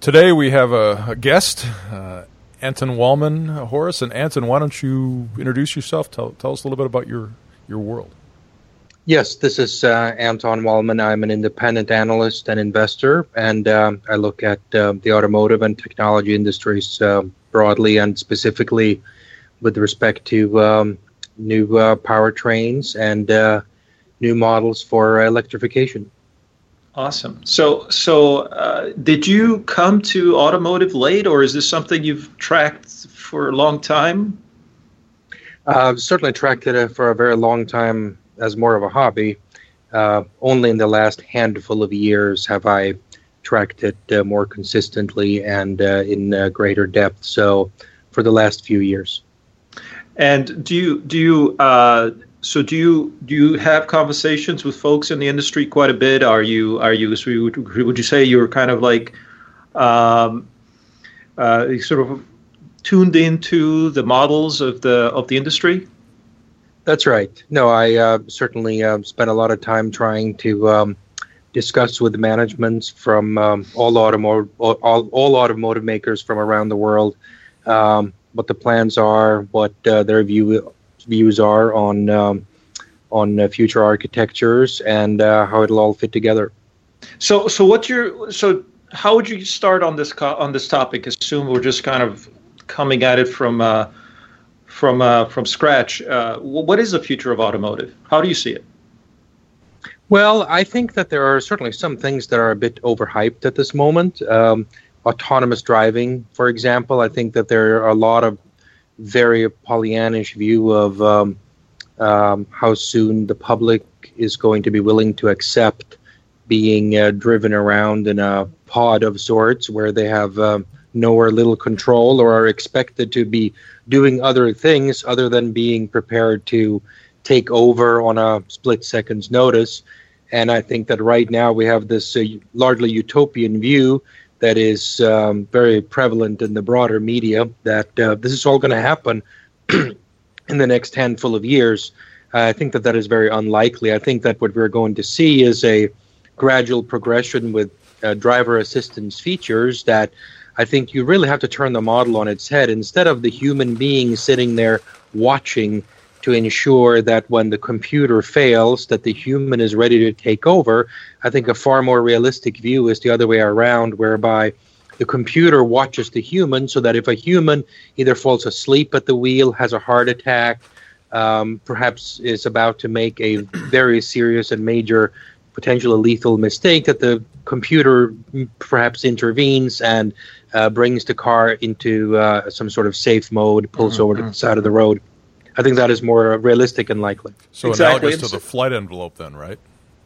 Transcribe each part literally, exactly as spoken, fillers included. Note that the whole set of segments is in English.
today we have a, a guest, uh, Anton Wallman, uh, Horace. And Anton, why don't you introduce yourself? Tell, tell us a little bit about your, your world. Yes, this is uh, Anton Wallman. I'm an independent analyst and investor, and um, I look at uh, the automotive and technology industries uh, broadly and specifically with respect to um, new uh, powertrains and uh, new models for electrification. Awesome. So, so uh, did you come to automotive late, or is this something you've tracked for a long time? Uh, I've certainly tracked it for a very long time as more of a hobby. Uh, only in the last handful of years have I tracked it uh, more consistently and uh, in uh, greater depth. So, for the last few years. And do you do you uh, so do you do you have conversations with folks in the industry quite a bit? Are you are you so you, would you say you're kind of like um, uh, sort of tuned into the models of the of the industry? That's right. No, I uh, certainly uh, spent a lot of time trying to um, discuss with managements from um, all automotive all, all automotive makers from around the world um, what the plans are, what uh, their view views are on um, on uh, future architectures, and uh, how it'll all fit together. So, so what you're so how would you start on this co- on this topic? Assume we're just kind of coming at it from. Uh, From uh, from scratch, uh, what is the future of automotive? How do you see it? Well, I think that there are certainly some things that are a bit overhyped at this moment. Um, autonomous driving, for example, I think that there are a lot of very Pollyannish view of um, um, how soon the public is going to be willing to accept being uh, driven around in a pod of sorts where they have um, no or little control or are expected to be doing other things other than being prepared to take over on a split second's notice. And I think that right now we have this uh, largely utopian view that is um, very prevalent in the broader media that uh, this is all going to happen in the next handful of years. Uh, I think that that is very unlikely. I think that what we're going to see is a gradual progression with uh, driver assistance features that I think you really have to turn the model on its head. Instead of the human being sitting there watching to ensure that when the computer fails, that the human is ready to take over, I think a far more realistic view is the other way around, whereby the computer watches the human so that if a human either falls asleep at the wheel, has a heart attack, um, perhaps is about to make a very serious and major potentially lethal mistake, that the computer perhaps intervenes and uh, brings the car into uh, some sort of safe mode, pulls mm-hmm. over to the side of the road. I think that is more realistic and likely. So exactly. Analogous to the flight envelope then, right?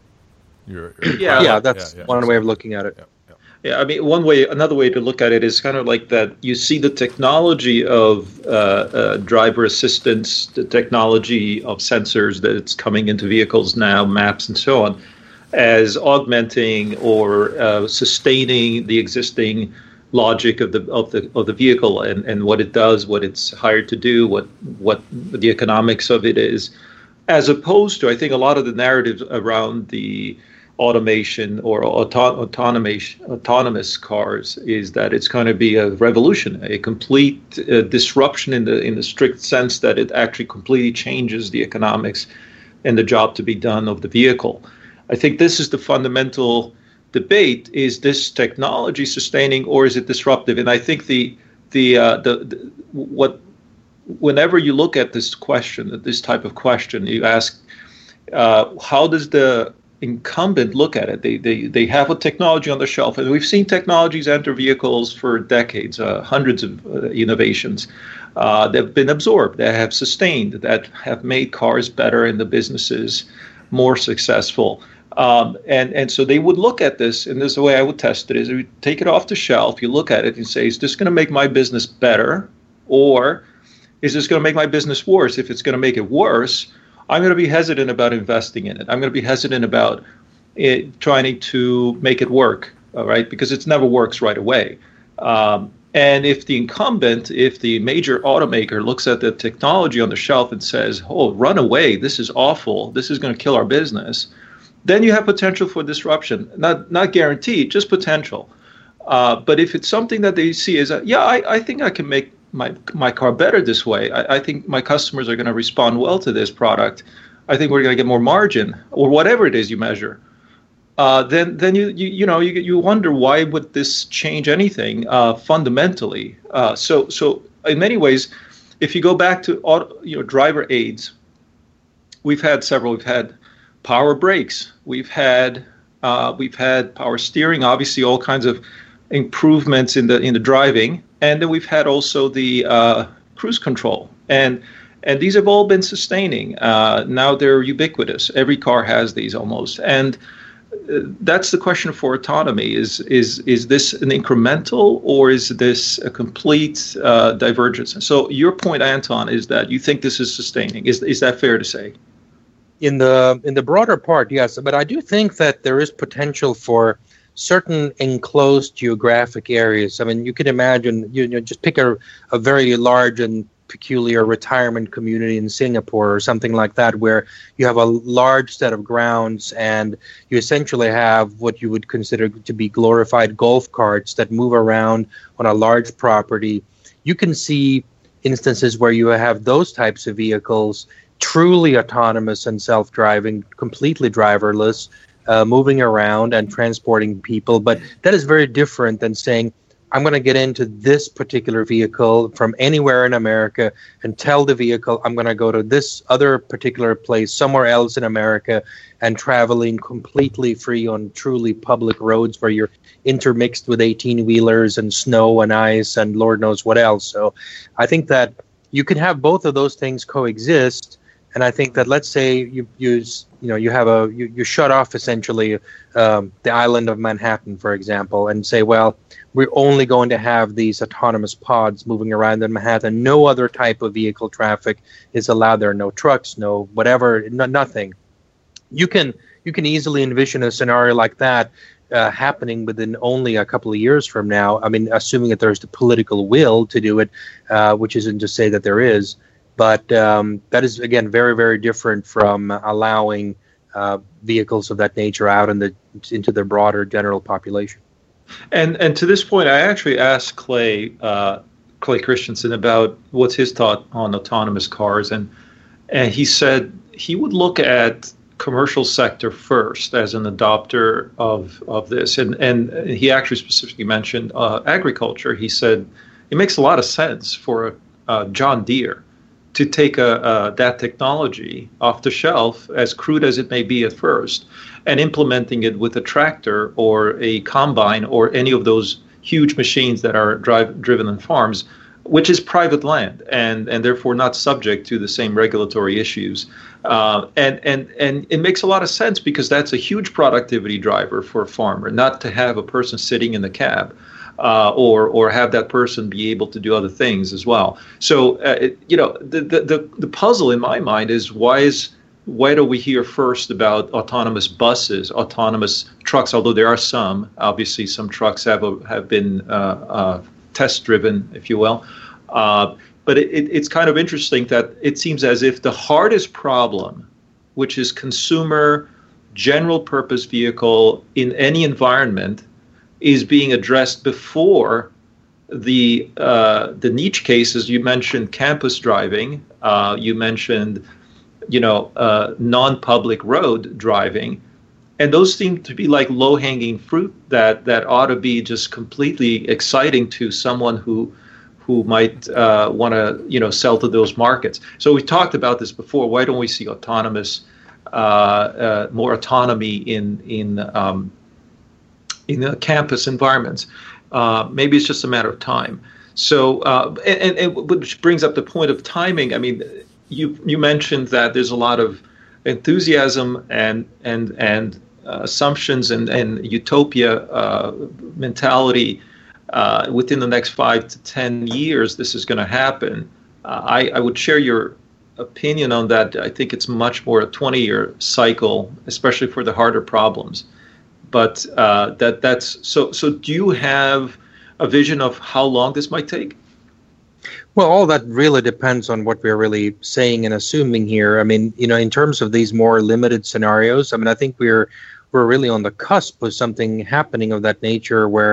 You're, you're yeah, yeah, that's yeah, yeah. one way of looking at it. Yeah, yeah. yeah, I mean, one way, another way to look at it is kind of like that you see the technology of uh, uh, driver assistance, the technology of sensors that it's coming into vehicles now, maps and so on, as augmenting or uh, sustaining the existing logic of the of the of the vehicle and, and what it does, what it's hired to do, what what the economics of it is, as opposed to I think a lot of the narratives around the automation or auto, autonomous autonomous cars is that it's going to be a revolution, a complete uh, disruption in the in the strict sense that it actually completely changes the economics and the job to be done of the vehicle. I think this is the fundamental debate: is this technology sustaining or is it disruptive? And I think the the uh, the, the what whenever you look at this question, this type of question, you ask uh, how does the incumbent look at it? They they they have a technology on the shelf, and we've seen technologies enter vehicles for decades, uh, hundreds of uh, innovations uh, that have been absorbed, that have sustained, that have made cars better and the businesses more successful. Um, and, and so they would look at this, and this is the way I would test it, is you take it off the shelf, you look at it and say, is this going to make my business better, or is this going to make my business worse? If it's going to make it worse, I'm going to be hesitant about investing in it. I'm going to be hesitant about it, trying to make it work, all right, because it never works right away. Um, and if the incumbent, if the major automaker looks at the technology on the shelf and says, oh, run away, this is awful, this is going to kill our business, then you have potential for disruption. Not not guaranteed, just potential. Uh, but if it's something that they see as, a, yeah, I, I think I can make my my car better this way. I, I think my customers are going to respond well to this product. I think we're going to get more margin, or whatever it is you measure. Uh, then then you, you you know you you wonder, why would this change anything uh, fundamentally? Uh, so so in many ways, if you go back to auto, you know driver aids, we've had several. We've had power brakes. We've had uh, we've had power steering. Obviously, all kinds of improvements in the in the driving. And then we've had also the uh, cruise control, and and these have all been sustaining. Uh, now they're ubiquitous. Every car has these almost, and uh, that's the question for autonomy: is is is this an incremental, or is this a complete uh, divergence? So your point, Anton, is that you think this is sustaining. Is is that fair to say? In the in the broader part, yes, but I do think that there is potential for certain enclosed geographic areas. I mean, you can imagine, you know, just pick a, a very large and peculiar retirement community in Singapore or something like that, where you have a large set of grounds and you essentially have what you would consider to be glorified golf carts that move around on a large property. You can see instances where you have those types of vehicles truly autonomous and self-driving, completely driverless, Uh, moving around and transporting people. But that is very different than saying, I'm going to get into this particular vehicle from anywhere in America and tell the vehicle I'm going to go to this other particular place somewhere else in America, and traveling completely free on truly public roads where you're intermixed with eighteen-wheelers and snow and ice and Lord knows what else. So I think that you can have both of those things coexist. And I think that, let's say you use, you know, you have a, you, you shut off essentially um, the island of Manhattan, for example, and say, well, we're only going to have these autonomous pods moving around in Manhattan. No other type of vehicle traffic is allowed there. No trucks, no whatever, no, nothing. You can you can easily envision a scenario like that uh, happening within only a couple of years from now. I mean, assuming that there's the political will to do it, uh, which isn't to say that there is. But um, that is, again, very, very different from allowing uh, vehicles of that nature out in the into the broader general population. And and to this point, I actually asked Clay uh, Clay Christensen about what's his thought on autonomous cars, and and he said he would look at commercial sector first as an adopter of of this, and and he actually specifically mentioned uh, agriculture. He said it makes a lot of sense for uh, John Deere to take a, uh, that technology off the shelf, as crude as it may be at first, and implementing it with a tractor or a combine or any of those huge machines that are drive, driven on farms, which is private land and, and therefore not subject to the same regulatory issues. Uh, and, and, and it makes a lot of sense, because that's a huge productivity driver for a farmer, not to have a person sitting in the cab. Uh, or or have that person be able to do other things as well. So uh, it, you know the, the the puzzle in my mind is, why is why do we hear first about autonomous buses, autonomous trucks? Although there are some, obviously some trucks have a, have been uh, uh, test driven, if you will. Uh, but it, it, it's kind of interesting that it seems as if the hardest problem, which is consumer general purpose vehicle in any environment, is being addressed before the uh, the niche cases. You mentioned campus driving. Uh, you mentioned, you know, uh, non-public road driving, and those seem to be like low-hanging fruit that that ought to be just completely exciting to someone who who might uh, want to, you know, sell to those markets. So we talked about this before. Why don't we see autonomous, uh, uh, more autonomy in in um, in the campus environments? Uh, maybe it's just a matter of time. So, uh, and, and which brings up the point of timing. I mean, you you mentioned that there's a lot of enthusiasm and and and uh, assumptions and and utopia uh, mentality. Uh, within the next five to ten years, this is going to happen. Uh, I, I would share your opinion on that. I think it's much more a twenty-year cycle, especially for the harder problems. But uh, that that's so. So, do you have a vision of how long this might take? Well, all that really depends on what we're really saying and assuming here. I mean, you know, in terms of these more limited scenarios, I mean, I think we're we're really on the cusp of something happening of that nature, where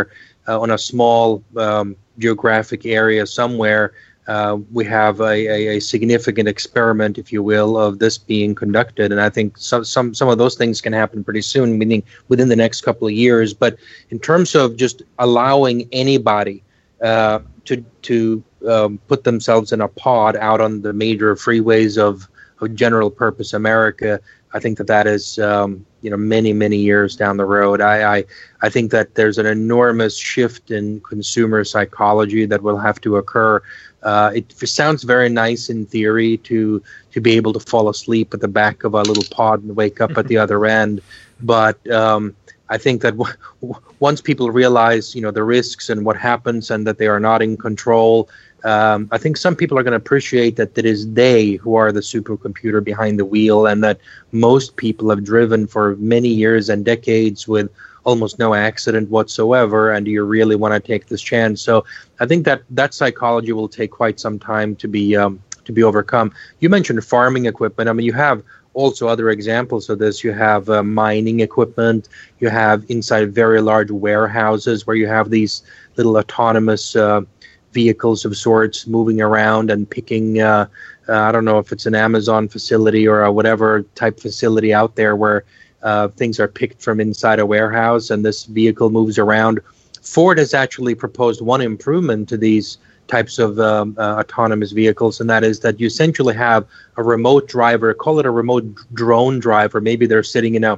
uh, on a small um, geographic area somewhere, uh, we have a, a, a significant experiment, if you will, of this being conducted. And I think some, some, some of those things can happen pretty soon, meaning within the next couple of years. But in terms of just allowing anybody uh, to, to um, put themselves in a pod out on the major freeways of, of general purpose America, I think that that is, um, you know, many, many years down the road. I, I, I think that there's an enormous shift in consumer psychology that will have to occur. Uh, it, it sounds very nice in theory to to be able to fall asleep at the back of a little pod and wake up at the other end, but um, I think that w- w- once people realize, you know, the risks and what happens, and that they are not in control. Um, I think some people are going to appreciate that it is they who are the supercomputer behind the wheel, and that most people have driven for many years and decades with almost no accident whatsoever, and do you really want to take this chance? So I think that that psychology will take quite some time to be um, to be overcome. You mentioned farming equipment. I mean, you have also other examples of this. You have uh, mining equipment. You have inside very large warehouses where you have these little autonomous uh, vehicles of sorts moving around and picking, uh, uh, I don't know if it's an Amazon facility or a whatever type facility out there where uh, things are picked from inside a warehouse and this vehicle moves around. Ford has actually proposed one improvement to these types of um, uh, autonomous vehicles, and that is that you essentially have a remote driver, call it a remote drone driver. Maybe they're sitting in a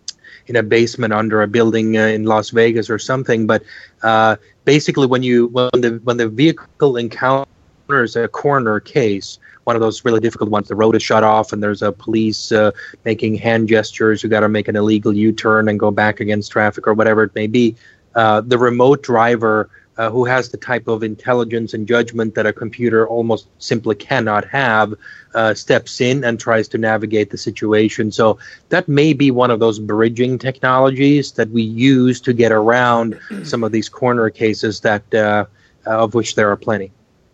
in a basement under a building uh, in Las Vegas or something. But uh, basically, when you when the when the vehicle encounters a corner case, one of those really difficult ones, the road is shut off and there's a police uh, making hand gestures, you got to make an illegal U-turn and go back against traffic or whatever it may be. Uh, the remote driver, uh, who has the type of intelligence and judgment that a computer almost simply cannot have, uh, steps in and tries to navigate the situation. So that may be one of those bridging technologies that we use to get around some of these corner cases that uh, of which there are plenty.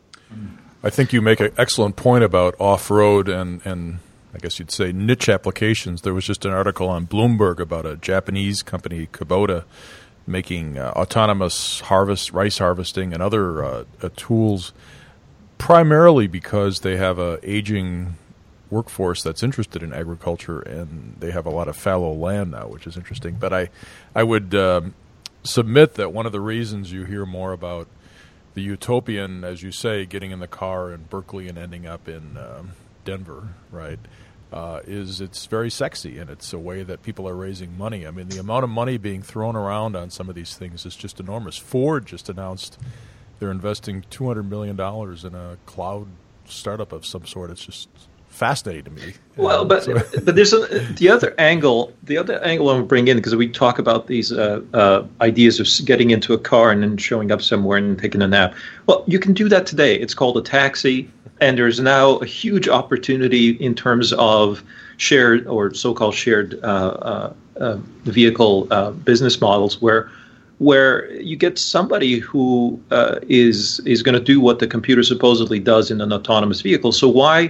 I think you make an excellent point about off-road and, and I guess you'd say niche applications. There was just an article on Bloomberg about a Japanese company, Kubota, making uh, autonomous harvest, rice harvesting, and other uh, uh, tools, primarily because they have a aging workforce that's interested in agriculture, and they have a lot of fallow land now, which is interesting. But I, I would um, submit that one of the reasons you hear more about the utopian, as you say, getting in the car in Berkeley and ending up in um, Denver, right, uh, is it's very sexy, and it's a way that people are raising money. I mean, the amount of money being thrown around on some of these things is just enormous. Ford just announced they're investing two hundred million dollars in a cloud startup of some sort. It's just fascinating to me. Well, um, but so. but there's a, the other angle. The other angle I want to bring in, because we talk about these uh, uh, ideas of getting into a car and then showing up somewhere and taking a nap. Well, you can do that today. It's called a taxi, and there's now a huge opportunity in terms of shared or so-called shared uh, uh, uh, vehicle uh, business models, where where you get somebody who uh, is is going to do what the computer supposedly does in an autonomous vehicle. So why?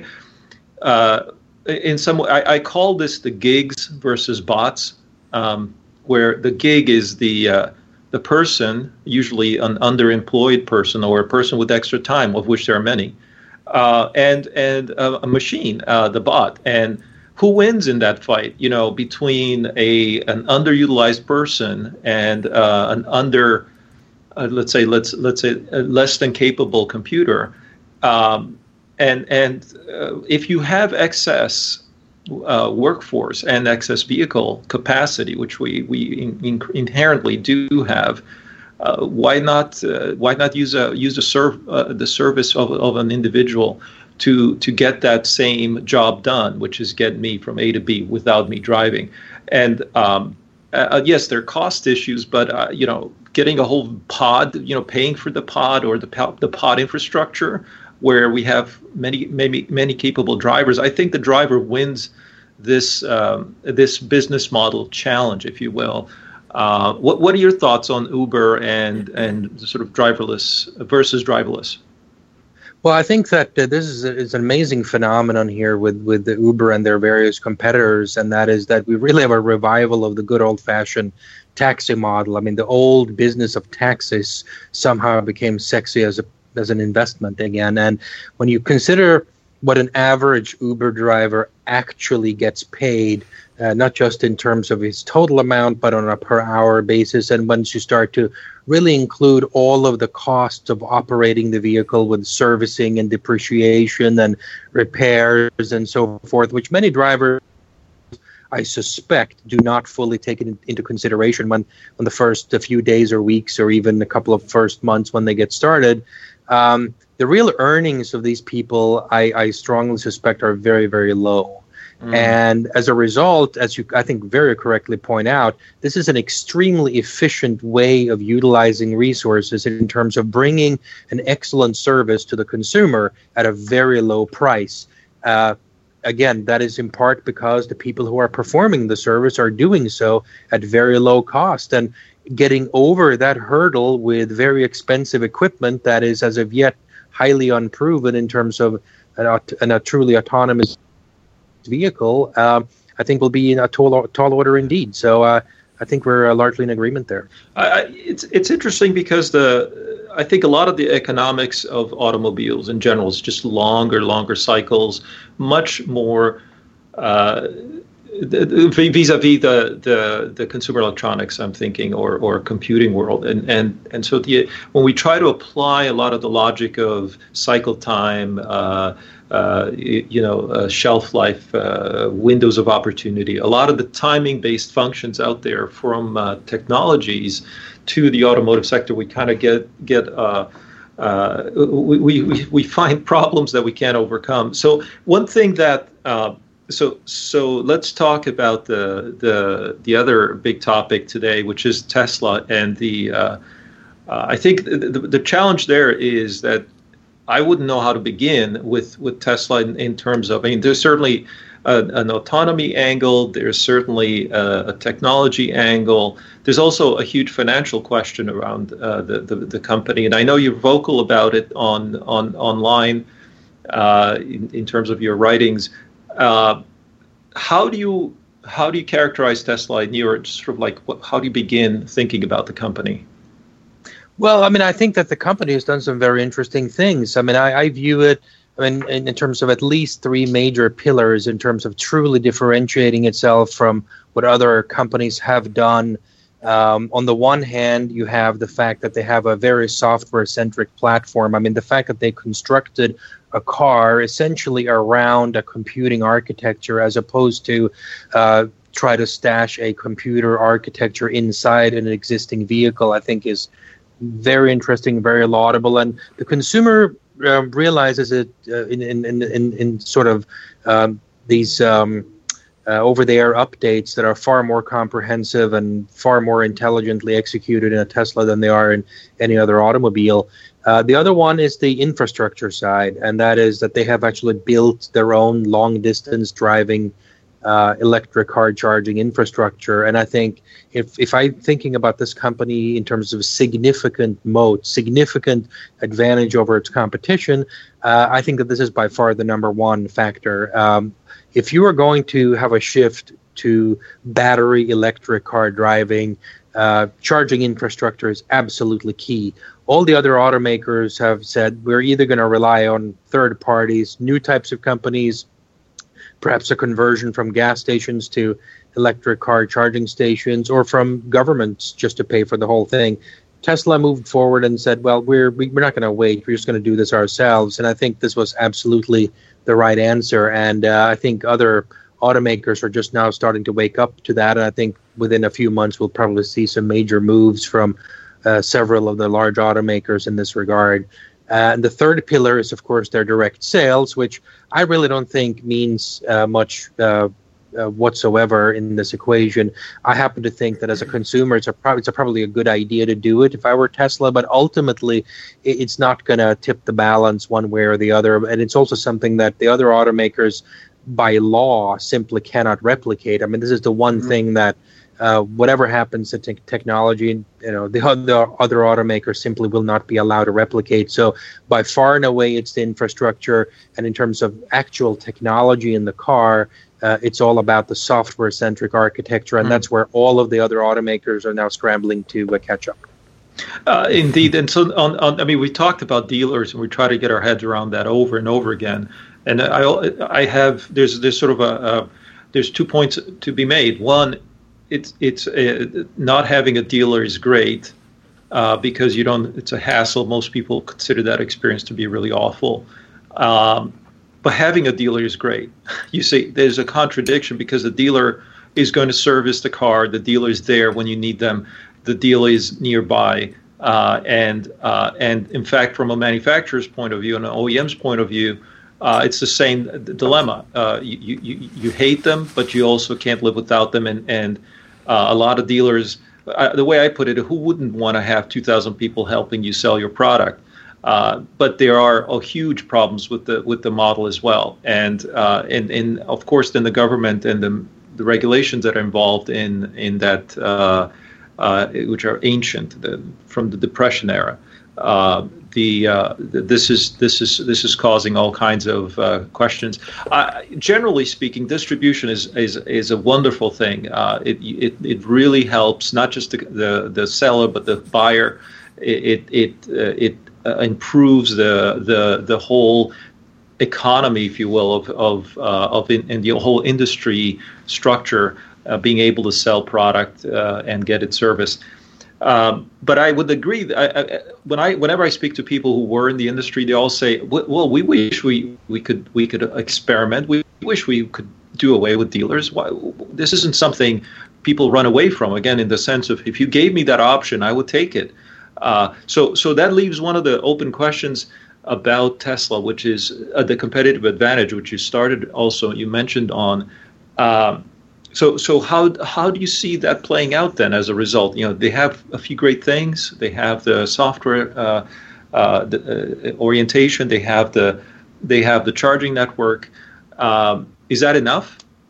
Uh, in some way, I, I call this the gigs versus bots, um, where the gig is the uh, the person, usually an underemployed person or a person with extra time, of which there are many, uh, and and uh, a machine, uh, the bot. And who wins in that fight? You know, between a an underutilized person and uh, an under, uh, let's say, let's let's say, a less than capable computer. Um, And and uh, if you have excess uh, workforce and excess vehicle capacity, which we we in, in inherently do have, uh, why not uh, why not use a use a serv uh, the service of of an individual to to get that same job done, which is get me from A to B without me driving. And um, uh, yes, there are cost issues, but uh, you know, getting a whole pod, you know, paying for the pod or the the pod infrastructure, where we have many, many, many capable drivers, I think the driver wins this um, this business model challenge, if you will. Uh, what what are your thoughts on Uber and and sort of driverless versus driverless? Well, I think that uh, this is, a, is an amazing phenomenon here with, with the Uber and their various competitors, and that is that we really have a revival of the good old-fashioned taxi model. I mean, the old business of taxis somehow became sexy as a as an investment again. And when you consider what an average Uber driver actually gets paid, uh, not just in terms of his total amount, but on a per hour basis, and once you start to really include all of the costs of operating the vehicle with servicing and depreciation and repairs and so forth, which many drivers, I suspect, do not fully take it into consideration when, when the first a few days or weeks or even a couple of first months when they get started. Um, the real earnings of these people, I, I strongly suspect, are very, very low. Mm. And as a result, as you, I think, very correctly point out, this is an extremely efficient way of utilizing resources in terms of bringing an excellent service to the consumer at a very low price. Uh, again, that is in part because the people who are performing the service are doing so at very low cost and getting over that hurdle with very expensive equipment that is, as of yet, highly unproven in terms of an, an, a truly autonomous vehicle, uh, I think will be in a tall, tall order indeed. So uh, I think we're uh, largely in agreement there. I, it's it's interesting because the I think a lot of the economics of automobiles in general is just longer, longer cycles, much more uh, vis-a-vis the, the the consumer electronics, I'm thinking, or or computing world, and and and so the when we try to apply a lot of the logic of cycle time, uh, uh, you, you know, uh, shelf life, uh, windows of opportunity, a lot of the timing-based functions out there from uh, technologies to the automotive sector, we kind of get get. Uh, uh, we, we we find problems that we can't overcome. So one thing that uh, So, so let's talk about the the the other big topic today, which is Tesla, and the. Uh, uh, I think the, the the challenge there is that I wouldn't know how to begin with with Tesla in, in terms of. I mean, there's certainly a, an autonomy angle. There's certainly a, a technology angle. There's also a huge financial question around uh, the, the the company, and I know you're vocal about it on on online uh, in, in terms of your writings. Uh, how do you how do you characterize Tesla in your sort of like what, how do you begin thinking about the company? Well, I mean, I think that the company has done some very interesting things. I mean, I, I view it I mean, in, in terms of at least three major pillars in terms of truly differentiating itself from what other companies have done. Um, on the one hand, you have the fact that they have a very software-centric platform. I mean, the fact that they constructed a car essentially around a computing architecture as opposed to uh, try to stash a computer architecture inside an existing vehicle, I think is very interesting, very laudable. And the consumer uh, realizes it uh, in, in, in, in sort of um, these um, uh, over-the-air updates that are far more comprehensive and far more intelligently executed in a Tesla than they are in any other automobile. Uh, the other one is the infrastructure side, and that is that they have actually built their own long-distance driving uh, electric car charging infrastructure. And I think if, if I'm thinking about this company in terms of significant moat, significant advantage over its competition, uh, I think that this is by far the number one factor. Um, if you are going to have a shift to battery electric car driving, uh, charging infrastructure is absolutely key. All the other automakers have said we're either going to rely on third parties, new types of companies, perhaps a conversion from gas stations to electric car charging stations, or from governments just to pay for the whole thing. Tesla moved forward and said, well, we're we're not going to wait. We're just going to do this ourselves. And I think this was absolutely the right answer. And uh, I think other automakers are just now starting to wake up to that. And I think within a few months, we'll probably see some major moves from uh, several of the large automakers in this regard. Uh, and the third pillar is, of course, their direct sales, which I really don't think means uh, much uh, uh, whatsoever in this equation. I happen to think that as a consumer, it's a pro- it's a probably a good idea to do it if I were Tesla, but ultimately it, it's not going to tip the balance one way or the other. And it's also something that the other automakers by law simply cannot replicate. I mean, this is the one mm-hmm. thing that uh, whatever happens to te- technology, you know, the other, other automakers simply will not be allowed to replicate. So by far and away, it's the infrastructure. And in terms of actual technology in the car, uh, it's all about the software-centric architecture. And mm. that's where all of the other automakers are now scrambling to uh, catch up. Uh, indeed. And so, on, on, I mean, we talked about dealers, and we try to get our heads around that over and over again. And I, I have, there's, there's sort of a, a there's two points to be made. One, it's it's uh, not having a dealer is great uh, because you don't. It's a hassle. Most people consider that experience to be really awful. Um, but having a dealer is great. You see, there's a contradiction because the dealer is going to service the car. The dealer is there when you need them. The dealer is nearby. Uh, and uh, and in fact, from a manufacturer's point of view and an O E M's point of view, uh, it's the same dilemma. Uh, you, you you hate them, but you also can't live without them. And and uh, a lot of dealers, uh, the way I put it, who wouldn't want to have two thousand people helping you sell your product? Uh, but there are oh, huge problems with the with the model as well. And uh, and and of course, then the government and the the regulations that are involved in in that. Uh, Uh, which are ancient, the, from the Depression era. Uh, the, uh, the this is this is this is causing all kinds of uh, questions. Uh, generally speaking, distribution is is, is a wonderful thing. Uh, it, it it really helps not just the the, the seller but the buyer. It it it, uh, it uh, improves the the the whole economy, if you will, of of uh, of in, in the whole industry structure. Uh, being able to sell product uh, and get it serviced. Um, but I would agree. That I, I, when I, whenever I speak to people who were in the industry, they all say, "Well, we wish we, we could we could experiment. We wish we could do away with dealers. Why, this isn't something people run away from." Again, in the sense of, if you gave me that option, I would take it. Uh, so, so that leaves one of the open questions about Tesla, which is uh, the competitive advantage, which you started also you mentioned on. Um, So, so how how do you see that playing out then? As a result, you know, they have a few great things. They have the software uh, uh, the, uh, orientation. They have the they have the charging network. Um, is that enough?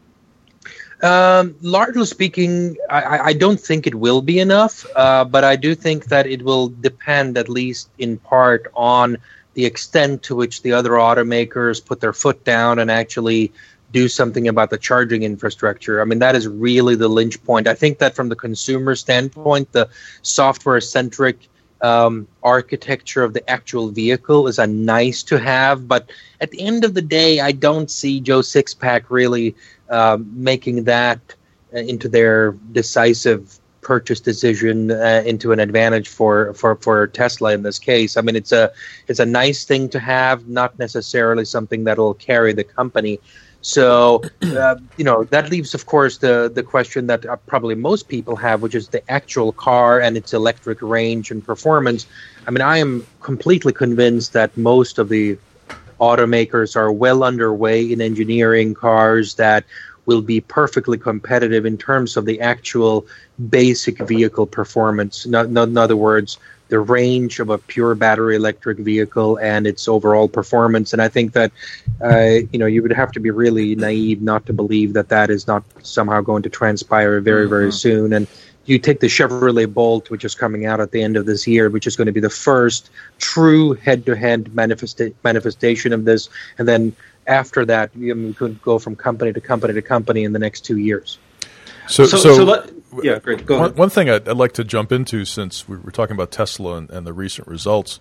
Um, largely speaking, I, I don't think it will be enough. Uh, but I do think that it will depend, at least in part, on the extent to which the other automakers put their foot down and actually do something about the charging infrastructure. I mean, that is really the linch point. I think that from the consumer standpoint, the software-centric um, architecture of the actual vehicle is a nice to have. But at the end of the day, I don't see Joe Sixpack really um, making that uh, into their decisive purchase decision, uh, into an advantage for, for, for Tesla in this case. I mean, it's a it's a nice thing to have, not necessarily something that will carry the company. So, uh, you know, that leaves, of course, the, the question that uh, probably most people have, which is the actual car and its electric range and performance. I mean, I am completely convinced that most of the automakers are well underway in engineering cars that will be perfectly competitive in terms of the actual basic vehicle performance. No, no, in other words, the range of a pure battery electric vehicle and its overall performance. And I think that, uh, you know, you would have to be really naive not to believe that that is not somehow going to transpire very, mm-hmm. very soon. And you take the Chevrolet Bolt, which is coming out at the end of this year, which is going to be the first true head-to-head manifesta- manifestation of this. And then after that, you know, we could go from company to company to company in the next two years. So, so, so, so let, yeah, great. Go one, ahead. One thing I'd, I'd like to jump into, since we were talking about Tesla and, and the recent results,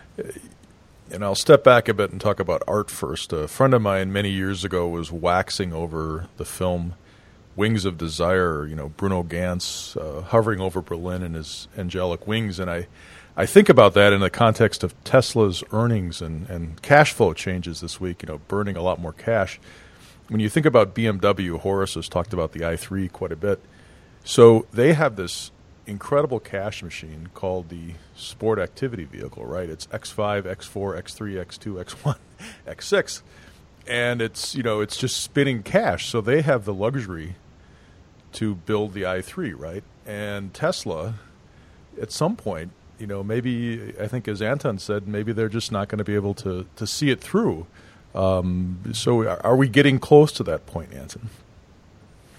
and I'll step back a bit and talk about art first. A friend of mine many years ago was waxing over the film Wings of Desire, you know, Bruno Ganz uh, hovering over Berlin in his angelic wings. And I, I think about that in the context of Tesla's earnings and, and cash flow changes this week, you know, burning a lot more cash. When you think about B M W, Horace has talked about the i three quite a bit. So they have this incredible cash machine called the Sport Activity Vehicle, right? It's X five, X four, X three, X two, X one, X six. And it's, you know, it's just spinning cash. So they have the luxury to build the i three, right? And Tesla, at some point, you know, maybe, I think as Anton said, maybe they're just not going to be able to, to see it through. Um, so are we getting close to that point, Anton?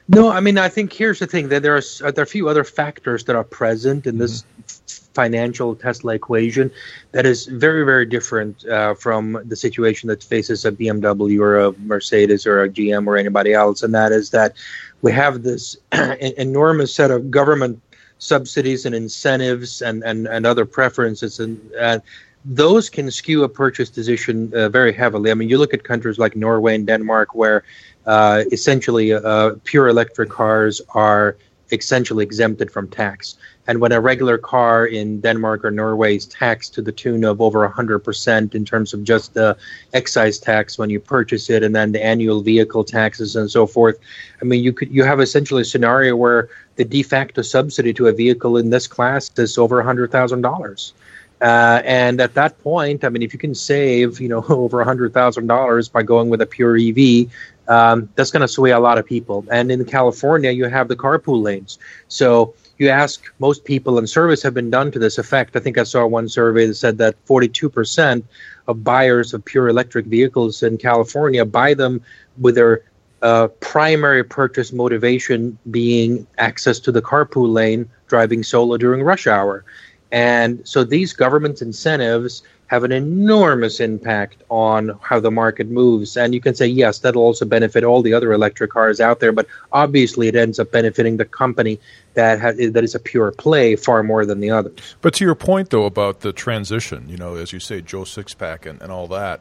No, I mean, I think here's the thing, that there are, there are a few other factors that are present in this mm-hmm. financial Tesla equation that is very, very different uh, from the situation that faces a B M W or a Mercedes or a G M or anybody else. And that is that we have this enormous set of government subsidies and incentives and, and, and other preferences, and uh, those can skew a purchase decision uh, very heavily. I mean, you look at countries like Norway and Denmark, where uh, essentially uh, pure electric cars are essentially exempted from tax. And when a regular car in Denmark or Norway is taxed to the tune of over one hundred percent in terms of just the excise tax when you purchase it, and then the annual vehicle taxes and so forth, I mean, you could you have essentially a scenario where the de facto subsidy to a vehicle in this class is over one hundred thousand dollars. Uh, and at that point, I mean, if you can save, you know, over one hundred thousand dollars by going with a pure E V, um, that's going to sway a lot of people. And in California, you have the carpool lanes. So you ask most people, and surveys have been done to this effect. I think I saw one survey that said that forty-two percent of buyers of pure electric vehicles in California buy them with their uh, primary purchase motivation being access to the carpool lane, driving solo during rush hour. And so these government incentives have an enormous impact on how the market moves. And you can say, yes, that'll also benefit all the other electric cars out there, but obviously it ends up benefiting the company that ha- that is a pure play far more than the others. But to your point, though, about the transition, you know, as you say, Joe Sixpack and, and all that,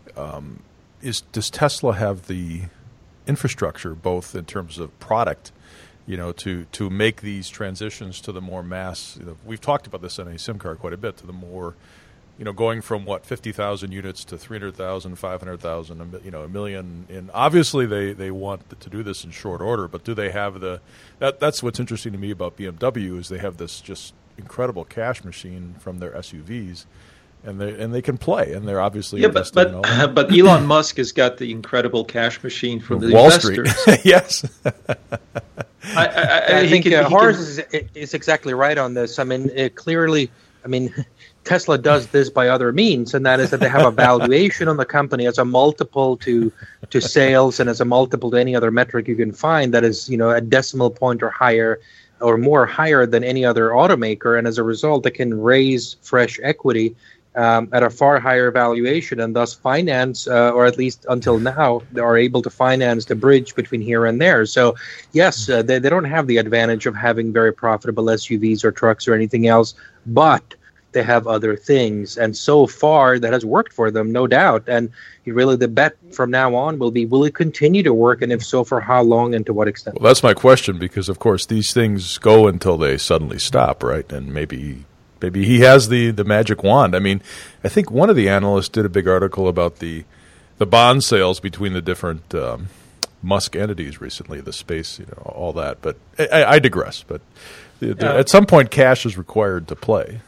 um, is does Tesla have the infrastructure, both in terms of product, you know, to, to make these transitions to the more mass, you know, we've talked about this on a SIM card quite a bit, to the more, you know, going from, what, fifty thousand units to three hundred thousand, five hundred thousand, you know, a million. And obviously they, they want to do this in short order, but do they have the, that that's what's interesting to me about B M W is they have this just incredible cash machine from their S U Vs. And they and they can play, and they're obviously yeah, but but, uh, but Elon Musk has got the incredible cash machine from the Wall investors. Street. Yes, I, I, I, I think uh, Horace is, is exactly right on this. I mean, it clearly, I mean, Tesla does this by other means, and that is that they have a valuation on the company as a multiple to to sales and as a multiple to any other metric you can find that is, you know, a decimal point or higher or more higher than any other automaker, and as a result, they can raise fresh equity Um, at a far higher valuation, and thus finance, uh, or at least until now, they are able to finance the bridge between here and there. So, yes, uh, they, they don't have the advantage of having very profitable S U Vs or trucks or anything else, but they have other things. And so far, that has worked for them, no doubt. And really the bet from now on will be, will it continue to work? And if so, for how long and to what extent? Well, that's my question, because, of course, these things go until they suddenly stop, right? And maybe... Maybe he has the, the magic wand. I mean, I think one of the analysts did a big article about the the bond sales between the different um, Musk entities recently, the space, you know, all that. But I, I digress. But the, the, at some point, cash is required to play.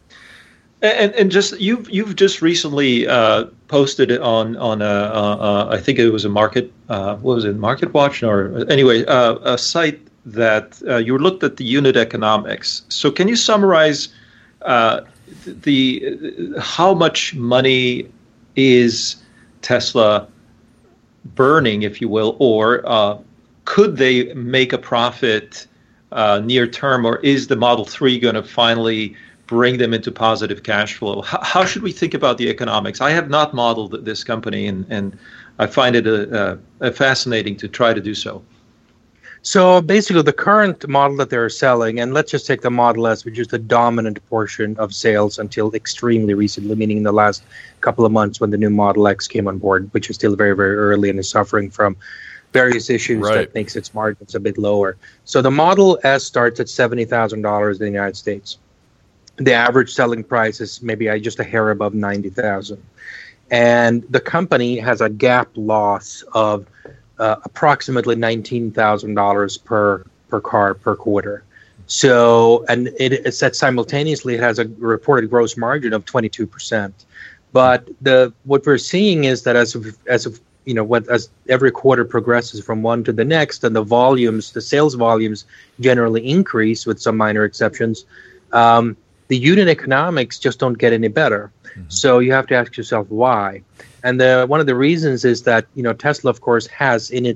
And and just you've you've just recently uh, posted it on on a, uh, I think it was a market uh, what was it Market Watch or anyway uh, a site that uh, you looked at the unit economics. So can you summarize? Uh, the uh, how much money is Tesla burning, if you will, or uh, could they make a profit uh, near term, or is the Model three going to finally bring them into positive cash flow? H- how should we think about the economics? I have not modeled this company, and, and I find it a, a, a fascinating to try to do so. So basically the current model that they're selling, and let's just take the Model S, which is the dominant portion of sales until extremely recently, meaning in the last couple of months when the new Model X came on board, which is still very, very early and is suffering from various issues right. that makes its margins a bit lower. So the Model S starts at seventy thousand dollars in the United States. The average selling price is maybe just a hair above ninety thousand dollars. And the company has a GAAP loss of Uh, approximately nineteen thousand dollars per per car per quarter. So, and it, it's that simultaneously it has a reported gross margin of twenty-two percent. But the what we're seeing is that as of, as of you know, what as every quarter progresses from one to the next, and the volumes, the sales volumes generally increase with some minor exceptions, um, the unit economics just don't get any better. Mm-hmm. So you have to ask yourself why. And the, one of the reasons is that, you know, Tesla, of course, has in its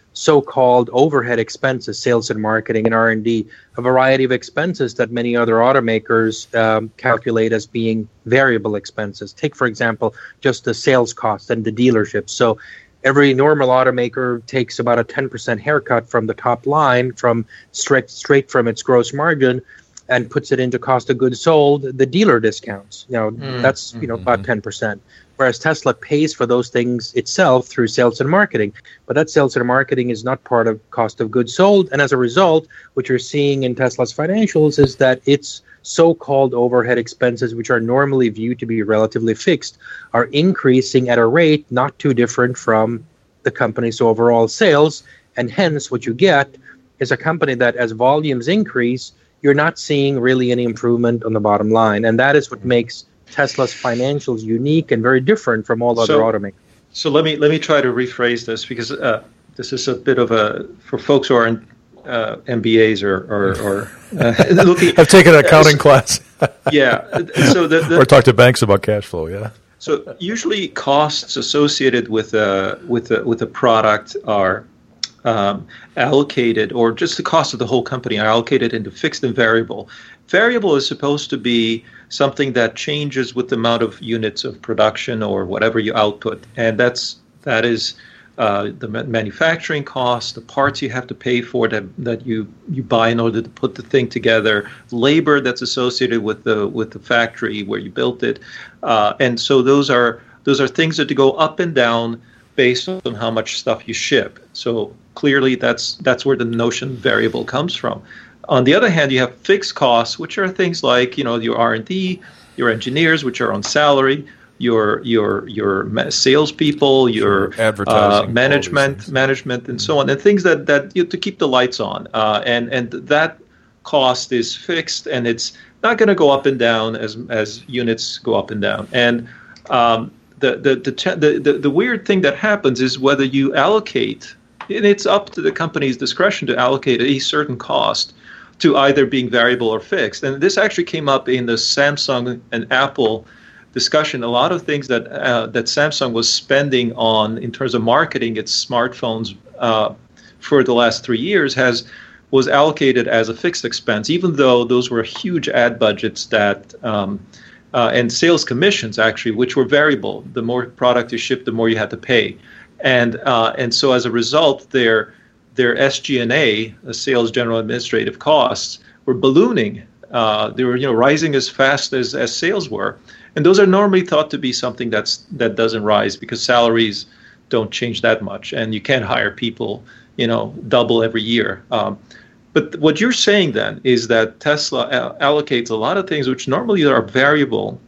so-called overhead expenses, sales and marketing and R and D, a variety of expenses that many other automakers um, calculate as being variable expenses. Take, for example, just the sales cost and the dealership. So every normal automaker takes about a ten percent haircut from the top line, from straight straight from its gross margin, and puts it into cost of goods sold, the dealer discounts. You know, mm, that's, you know, mm-hmm. about ten percent. Whereas Tesla pays for those things itself through sales and marketing. But that sales and marketing is not part of cost of goods sold. And as a result, what you're seeing in Tesla's financials is that its so-called overhead expenses, which are normally viewed to be relatively fixed, are increasing at a rate not too different from the company's overall sales. And hence, what you get is a company that, as volumes increase, you're not seeing really any improvement on the bottom line. And that is what makes Tesla's financials unique and very different from all other so, automakers. So let me let me try to rephrase this, because uh, this is a bit of a, for folks who are in uh, M B As or or, or uh, looking. I've taken an accounting uh, class. Yeah. So the, the, or talk to banks about cash flow. Yeah. So usually costs associated with a with a with a product are um, allocated, or just the cost of the whole company are allocated into fixed and variable. Variable is supposed to be something that changes with the amount of units of production or whatever you output, and that's that is uh, the manufacturing cost, the parts you have to pay for that that you, you buy in order to put the thing together, labor that's associated with the with the factory where you built it, uh, and so those are those are things that go up and down based on how much stuff you ship. So clearly, that's that's where the notion variable comes from. On the other hand, you have fixed costs, which are things like, you know, your R and D, your engineers, which are on salary, your your your salespeople, your advertising, uh, management, management, and so on, and things that that you know, to keep the lights on. Uh, and and that cost is fixed, and it's not going to go up and down as as units go up and down. And um, the, the, the the the the weird thing that happens is whether you allocate, and it's up to the company's discretion to allocate a certain cost to either being variable or fixed. And this actually came up in the Samsung and Apple discussion. A lot of things that uh, that Samsung was spending on in terms of marketing its smartphones uh, for the last three years has was allocated as a fixed expense, even though those were huge ad budgets that um, uh, and sales commissions actually, which were variable. The more product you shipped, the more you had to pay, and uh, and so as a result, their their S G and A, uh, sales general administrative costs, were ballooning. Uh, they were, you know, rising as fast as, as sales were, and those are normally thought to be something that's that doesn't rise because salaries don't change that much, and you can't hire people, you know, double every year. Um, but what you're saying then is that Tesla allocates a lot of things which normally are variable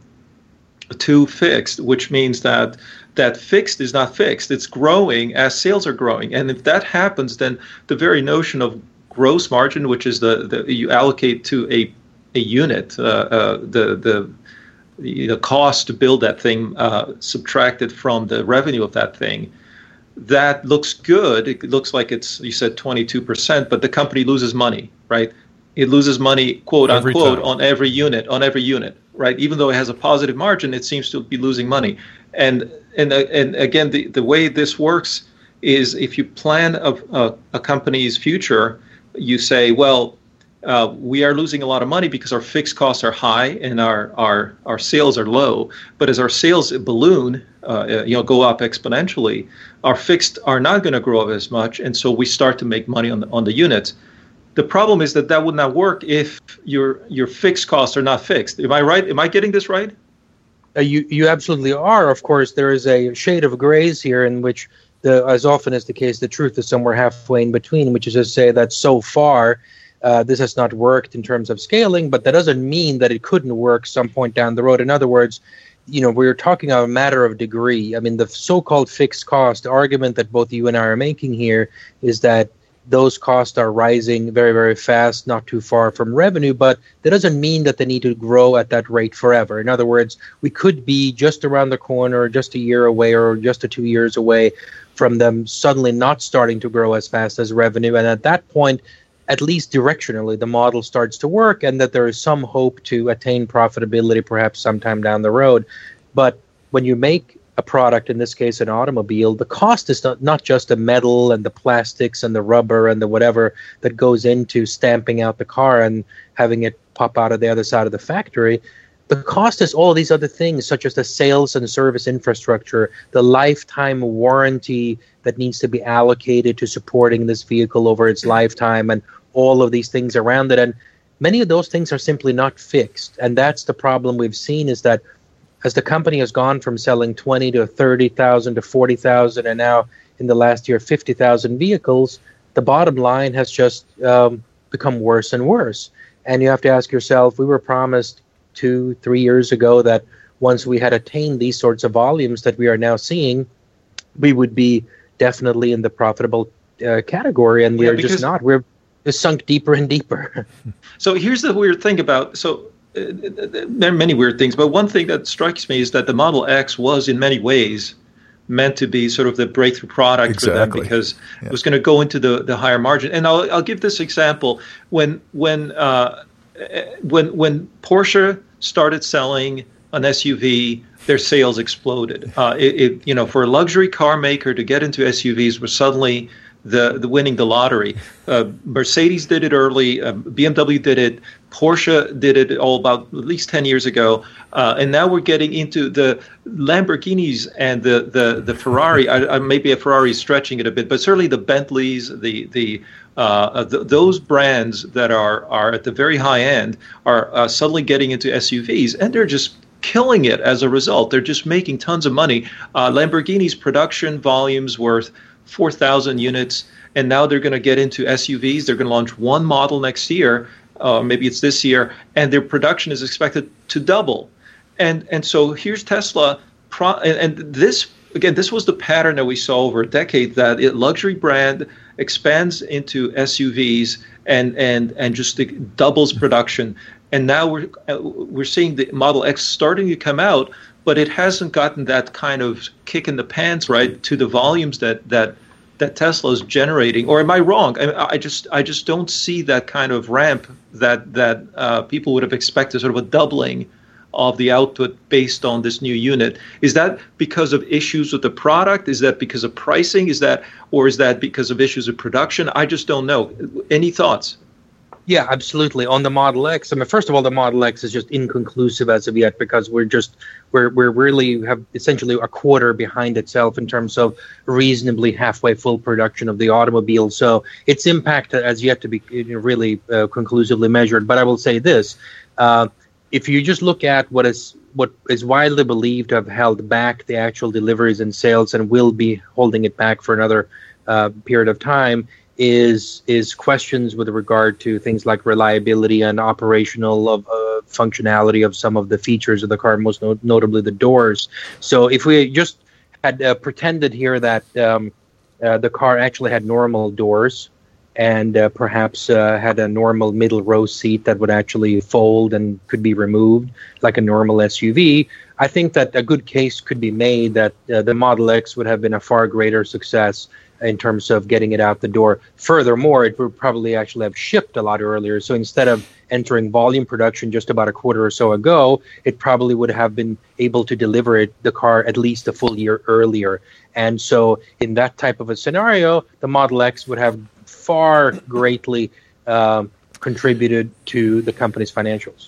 to fixed, which means that that fixed is not fixed. It's growing as sales are growing. And if that happens, then the very notion of gross margin, which is the, the you allocate to a a unit, uh, uh, the the the cost to build that thing uh, subtracted from the revenue of that thing, that looks good. It looks like it's, you said twenty-two percent, but the company loses money, right? It loses money, quote every unquote, time. on every unit, on every unit, right? Even though it has a positive margin, it seems to be losing money. And and uh, and again, the, the way this works is if you plan a, a, a company's future, you say, well, uh, we are losing a lot of money because our fixed costs are high and our our, our sales are low. But as our sales balloon, uh, you know, go up exponentially, our fixed are not going to grow up as much, and so we start to make money on the, on the units. The problem is that that would not work if your your fixed costs are not fixed. Am I right? Am I getting this right? Uh, you you absolutely are. Of course, there is a shade of grays here in which, the, as often is the case, the truth is somewhere halfway in between, which is to say that so far uh, this has not worked in terms of scaling, but that doesn't mean that it couldn't work some point down the road. In other words, you know, we're talking about a matter of degree. I mean, the so-called fixed cost argument that both you and I are making here is that those costs are rising very, very fast, not too far from revenue, but that doesn't mean that they need to grow at that rate forever. In other words, we could be just around the corner, just a year away, or just a two years away from them suddenly not starting to grow as fast as revenue. And at that point, at least directionally, the model starts to work, and that there is some hope to attain profitability perhaps sometime down the road. But when you make a product, in this case an automobile, the cost is not, not just the metal and the plastics and the rubber and the whatever that goes into stamping out the car and having it pop out of the other side of the factory. The cost is all these other things, such as the sales and service infrastructure, the lifetime warranty that needs to be allocated to supporting this vehicle over its lifetime, and all of these things around it. And many of those things are simply not fixed. And that's the problem we've seen, is that as the company has gone from selling twenty to thirty thousand to forty thousand, and now in the last year fifty thousand vehicles, the bottom line has just um, become worse and worse. And you have to ask yourself, we were promised two, three years ago that once we had attained these sorts of volumes that we are now seeing, we would be definitely in the profitable uh, category, and we yeah, are just not. We're just sunk deeper and deeper. So here's the weird thing about, so uh, there are many weird things, but one thing that strikes me is that the Model X was in many ways meant to be sort of the breakthrough product exactly. for them, because yeah. it was going to go into the, the higher margin. And I'll, I'll give this example. When, when, uh, When when Porsche started selling an S U V, their sales exploded. Uh, it, it, you know, for a luxury car maker to get into S U Vs was suddenly the, the winning the lottery. Uh, Mercedes did it early. Uh, B M W did it. Porsche did it all about at least ten years ago. Uh, and now we're getting into the Lamborghinis and the the the Ferrari. I, I, maybe a Ferrari is stretching it a bit, but certainly the Bentleys, the the Uh, th- those brands that are are at the very high end are uh, suddenly getting into S U Vs, and they're just killing it as a result. They're just making tons of money. Uh, Lamborghini's production volumes worth four thousand units, and now they're going to get into S U Vs. They're going to launch one model next year, uh, maybe it's this year, and their production is expected to double. And and so here's Tesla, pro- and, and this again, this was the pattern that we saw over a decade, that a luxury brand expands into S U Vs and and and just doubles production. And now we're we're seeing the Model X starting to come out, but it hasn't gotten that kind of kick in the pants, right, to the volumes that that that Tesla is generating. Or am I wrong? I, I just I just don't see that kind of ramp that that uh, people would have expected, sort of a doubling of the output based on this new unit. Is that because of issues with the product? Is that because of pricing? Is that, or is that because of issues of production? I just don't know. Any thoughts? Yeah, absolutely. On the Model X, I mean, first of all, the Model X is just inconclusive as of yet, because we're just we're we're really have essentially a quarter behind itself in terms of reasonably halfway full production of the automobile. So its impact has yet to be really uh, conclusively measured. But I will say this. Uh, If you just look at what is what is widely believed to have held back the actual deliveries and sales, and will be holding it back for another uh, period of time, is is questions with regard to things like reliability and operational of uh, functionality of some of the features of the car, most no- notably the doors. So if we just had uh, pretended here that um, uh, the car actually had normal doors, and uh, perhaps uh, had a normal middle row seat that would actually fold and could be removed like a normal S U V, I think that a good case could be made that uh, the Model X would have been a far greater success in terms of getting it out the door. Furthermore, it would probably actually have shipped a lot earlier. So instead of entering volume production just about a quarter or so ago, it probably would have been able to deliver it, the car at least a full year earlier. And so in that type of a scenario, the Model X would have far greatly um, contributed to the company's financials.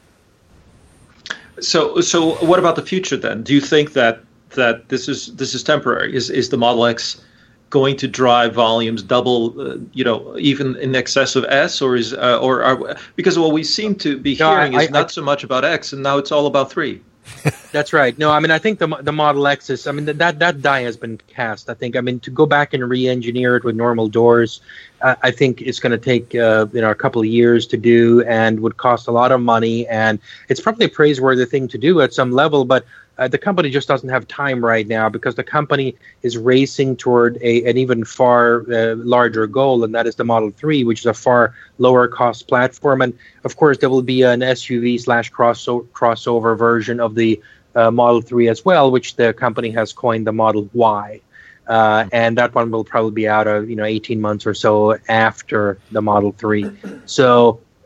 So, so what about the future then? Do you think that that this is this is temporary? Is is the Model X going to drive volumes double, uh, you know, even in excess of S, or is uh, or are, because what we seem to be hearing no, I, is I, not I, so much about X, and now it's all about three. That's right. No, I mean, I think the the Model X is, I mean, that that die has been cast. I think, I mean, to go back and re-engineer it with normal doors, uh, I think it's going to take, uh, you know, a couple of years to do, and would cost a lot of money. And it's probably a praiseworthy thing to do at some level, but uh, the company just doesn't have time right now, because the company is racing toward a, an even far uh, larger goal, and that is the Model three, which is a far lower cost platform. And of course, there will be an S U V slash crossover version of the uh, Model three as well, which the company has coined the Model Y. Uh, and that one will probably be out of, you know, eighteen months or so after the Model three. So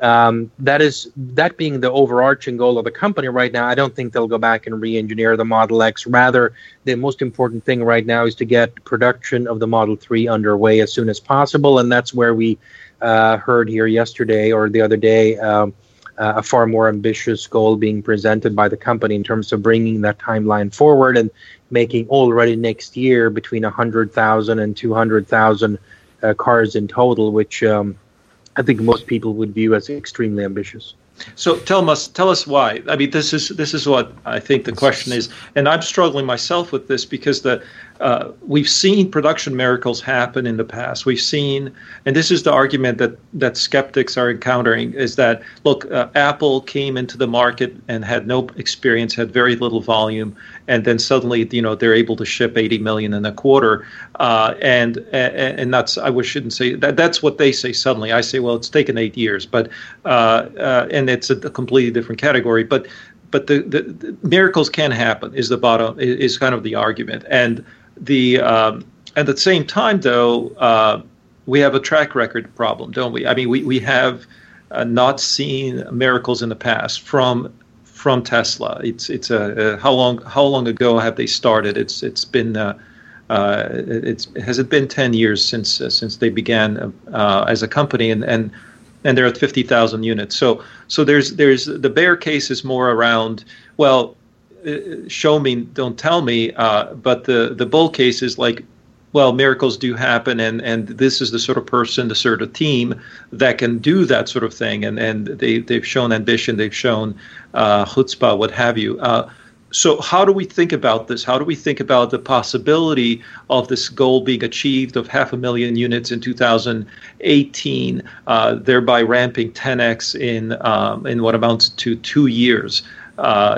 Um, that is that being the overarching goal of the company right now. I don't think they'll go back and re-engineer the Model X. Rather, the most important thing right now is to get production of the Model three underway as soon as possible, and that's where we uh, heard here yesterday or the other day um, uh, a far more ambitious goal being presented by the company in terms of bringing that timeline forward and making already next year between one hundred thousand and two hundred thousand uh, cars in total, which um, I think most people would view as extremely ambitious. So tell us, tell us why. I mean, this is this is what I think the question is, and I'm struggling myself with this because the uh, we've seen production miracles happen in the past. We've seen, and this is the argument that that skeptics are encountering, is that look, uh, Apple came into the market and had no experience, had very little volume, and then suddenly, you know, they're able to ship eighty million in a quarter, uh, and and that's I shouldn't say that. That's what they say. Suddenly, I say, well, it's taken eight years, but uh, uh, and it's a, a completely different category. But but the, the, the miracles can happen. Is the bottom is kind of the argument, and the um, at the same time, though, uh, we have a track record problem, don't we? I mean, we we have uh, not seen miracles in the past from. From Tesla. It's it's a uh, how long how long ago have they started? It's it's been uh, uh, it's has it been ten years since uh, since they began uh, as a company, and and and they're at fifty thousand units. So so there's there's the bear case is more around, well, uh, show me, don't tell me. Uh, but the the bull case is like, well, miracles do happen, and, and this is the sort of person, the sort of team that can do that sort of thing, and, and they, they've shown ambition, they've shown uh, chutzpah, what have you. Uh, so how do we think about this? How do we think about the possibility of this goal being achieved of half a million units in two thousand eighteen, uh, thereby ramping ten x in um, in what amounts to two years? Uh,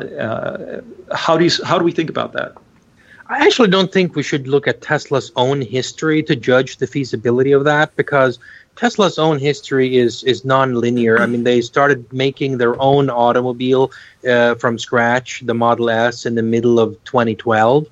uh, how do you, how do we think about that? I actually don't think we should look at Tesla's own history to judge the feasibility of that, because Tesla's own history is is non-linear. I mean, they started making their own automobile uh, from scratch, the Model S, in the middle of twenty twelve.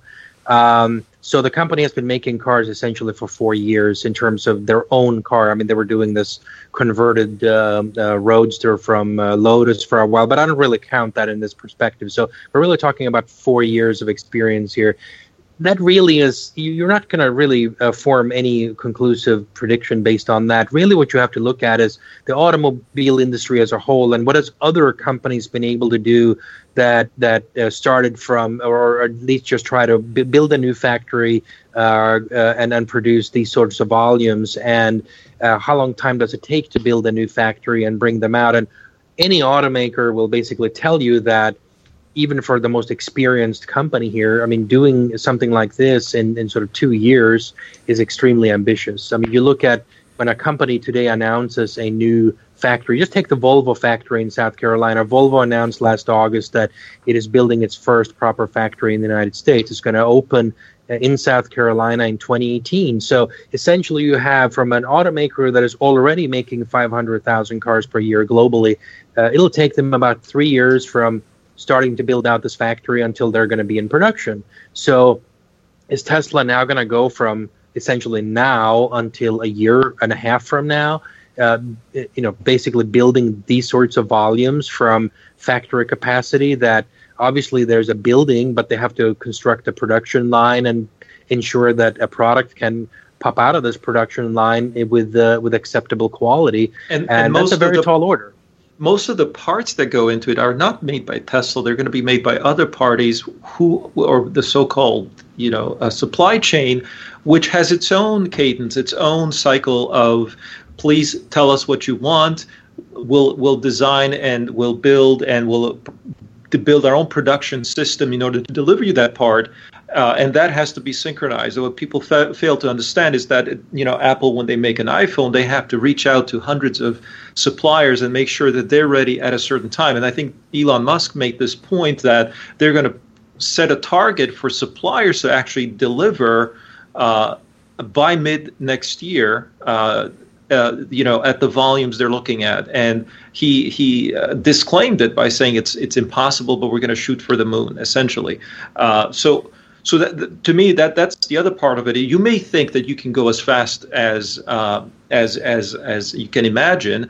Um, so the company has been making cars essentially for four years in terms of their own car. I mean, they were doing this converted uh, uh, Roadster from uh, Lotus for a while, but I don't really count that in this perspective. So we're really talking about four years of experience here. That really is, you're not going to really uh, form any conclusive prediction based on that. Really what you have to look at is the automobile industry as a whole, and what has other companies been able to do that that uh, started from, or at least just try to b- build a new factory uh, uh, and then produce these sorts of volumes, and uh, how long time does it take to build a new factory and bring them out. And any automaker will basically tell you that even for the most experienced company here, I mean, doing something like this in, in sort of two years is extremely ambitious. I mean, you look at when a company today announces a new factory, just take the Volvo factory in South Carolina. Volvo announced last August that it is building its first proper factory in the United States. It's going to open in South Carolina in twenty eighteen. So essentially you have from an automaker that is already making five hundred thousand cars per year globally, uh, it'll take them about three years from starting to build out this factory until they're going to be in production. So is Tesla now going to go from essentially now until a year and a half from now, uh, you know, basically building these sorts of volumes from factory capacity that obviously there's a building, but they have to construct a production line and ensure that a product can pop out of this production line with uh, with acceptable quality. And, and, and that's a very the- tall order. Most of the parts that go into it are not made by Tesla. They're going to be made by other parties who, or the so-called, you know, uh, supply chain, which has its own cadence, its own cycle of, please tell us what you want. We'll we'll design and we'll build and we'll to build our own production system in order to deliver you that part. Uh, and that has to be synchronized. And what people fa- fail to understand is that, you know, Apple, when they make an iPhone, they have to reach out to hundreds of suppliers and make sure that they're ready at a certain time. And I think Elon Musk made this point that they're going to set a target for suppliers to actually deliver uh, by mid next year, uh, uh, you know, at the volumes they're looking at. And he he uh, disclaimed it by saying it's it's impossible, but we're going to shoot for the moon, essentially. Uh, so. So that, to me, that that's the other part of it. You may think that you can go as fast as uh, as as as you can imagine,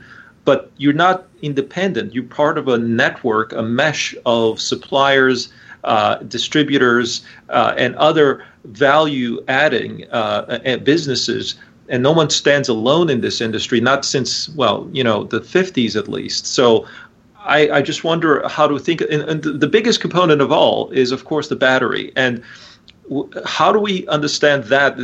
but you're not independent. You're part of a network, a mesh of suppliers, uh, distributors, uh, and other value-adding uh, businesses. And no one stands alone in this industry, not since, well, you know, the fifties at least. So I, I just wonder how to think. And, and the biggest component of all is, of course, the battery. And w- how do we understand that?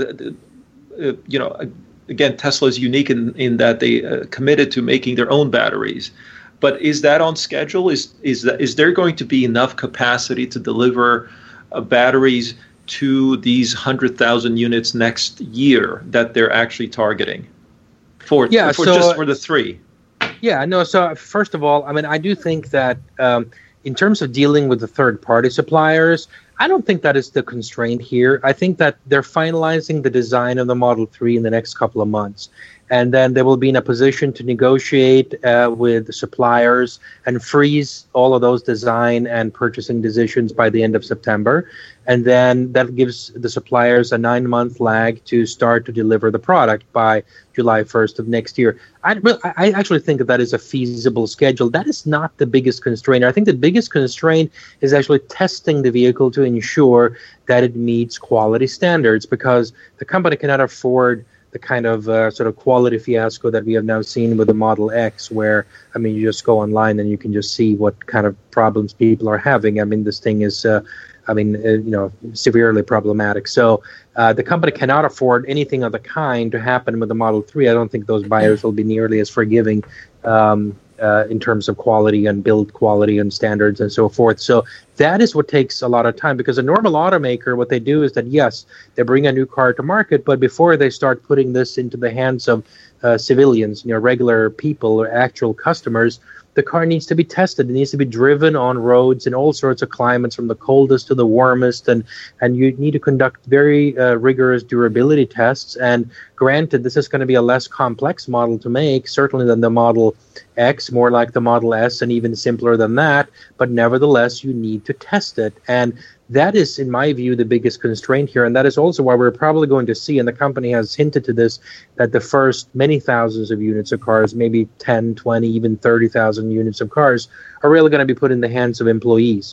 Uh, you know, again, Tesla is unique in, in that they uh, committed to making their own batteries. But is that on schedule? Is is that is there going to be enough capacity to deliver uh, batteries to these one hundred thousand units next year that they're actually targeting for, yeah, for so, just for the three? Yeah, no, so first of all, I mean, I do think that um, in terms of dealing with the third-party suppliers, I don't think that is the constraint here. I think that they're finalizing the design of the Model three in the next couple of months. And then they will be in a position to negotiate uh, with the suppliers and freeze all of those design and purchasing decisions by the end of September. And then that gives the suppliers a nine-month lag to start to deliver the product by July first of next year. I, I actually think that that is a feasible schedule. That is not the biggest constraint. I think the biggest constraint is actually testing the vehicle to ensure that it meets quality standards, because the company cannot afford the kind of uh, sort of quality fiasco that we have now seen with the Model X, where, I mean, you just go online and you can just see what kind of problems people are having. I mean, this thing is, uh, I mean, uh, you know, severely problematic. So uh, the company cannot afford anything of the kind to happen with the Model three. I don't think those buyers will be nearly as forgiving um, uh, in terms of quality and build quality and standards and so forth. So that is what takes a lot of time, because a normal automaker, what they do is that, yes, they bring a new car to market, but before they start putting this into the hands of uh, civilians, you know, regular people or actual customers, the car needs to be tested. It needs to be driven on roads in all sorts of climates, from the coldest to the warmest, and, and you need to conduct very uh, rigorous durability tests. And granted, this is going to be a less complex model to make, certainly than the Model X, more like the Model S, and even simpler than that. But nevertheless, you need to test it. And that is, in my view, the biggest constraint here. And that is also why we're probably going to see, and the company has hinted to this, that the first many thousands of units of cars, maybe ten, twenty, even thirty thousand units of cars, are really going to be put in the hands of employees,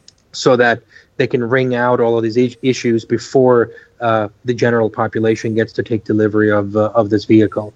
so that they can wring out all of these issues before uh, the general population gets to take delivery of uh, of this vehicle.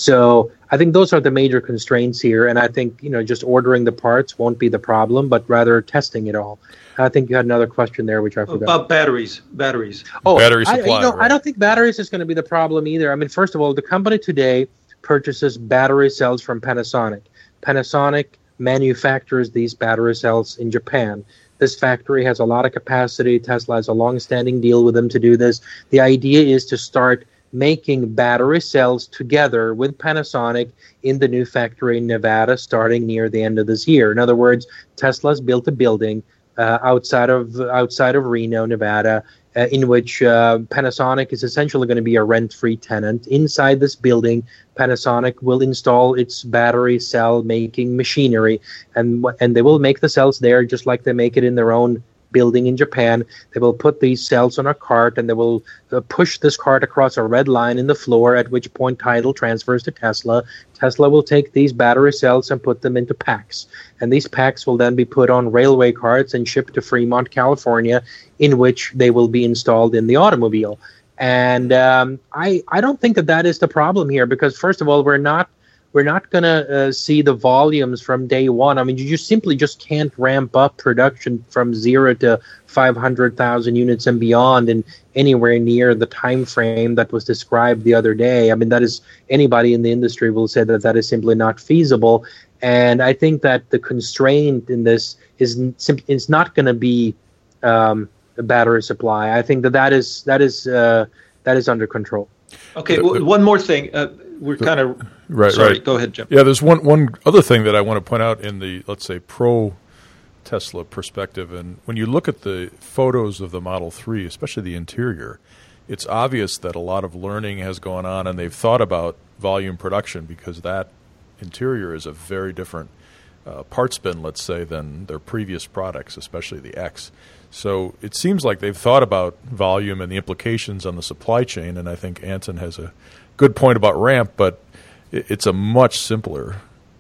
So I think those are the major constraints here, and I think, you know, just ordering the parts won't be the problem, but rather testing it all. I think you had another question there, which I forgot. About batteries, batteries. Oh, battery supply. I, you know, right? I don't think batteries is going to be the problem either. I mean, first of all, the company today purchases battery cells from Panasonic. Panasonic manufactures these battery cells in Japan. This factory has a lot of capacity. Tesla has a long-standing deal with them to do this. The idea is to start making battery cells together with Panasonic in the new factory in Nevada starting near the end of this year. In other words, Tesla's built a building uh, outside of outside of Reno, Nevada, uh, in which uh, Panasonic is essentially going to be a rent-free tenant. Inside this building, Panasonic will install its battery cell making machinery, and and they will make the cells there just like they make it in their own building in Japan. They will put these cells on a cart, and they will uh, push this cart across a red line in the floor, at which point title transfers to Tesla. Tesla will take these battery cells and put them into packs, and these packs will then be put on railway carts and shipped to Fremont, California, in which they will be installed in the automobile. And um, I, I don't think that that is the problem here, because first of all, we're not We're not going to uh, see the volumes from day one. I mean, you just simply just can't ramp up production from zero to five hundred thousand units and beyond in anywhere near the time frame that was described the other day. I mean, that is, anybody in the industry will say that that is simply not feasible. And I think that the constraint in this is is not going to be um, the battery supply. I think that that is that is uh, that is under control. Okay, well, one more thing. Uh, we're kind of right. Sorry, right. Go ahead, Jim. Yeah, there's one one other thing that I want to point out in the, let's say, pro Tesla perspective, and when you look at the photos of the Model three, especially the interior, it's obvious that a lot of learning has gone on, and they've thought about volume production, because that interior is a very different uh, part spin, let's say, than their previous products, especially the X. So it seems like they've thought about volume and the implications on the supply chain, and I think Anton has a good point about ramp, but it's a much simpler